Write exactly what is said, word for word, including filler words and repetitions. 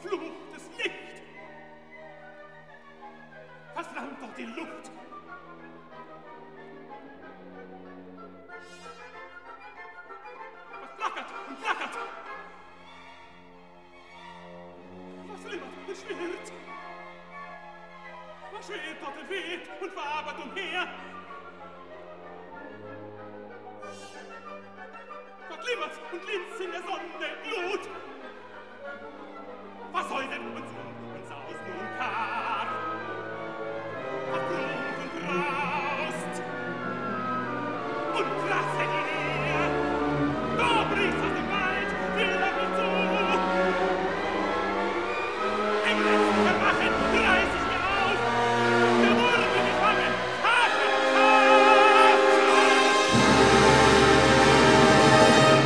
verfluchtes Licht! Was flammt dort die Luft? Was flackert und flackert? Was flimmert und schwirrt? Was schwebt dort und weht und wabert umher? Was glimmert und glänzt in der Sonne?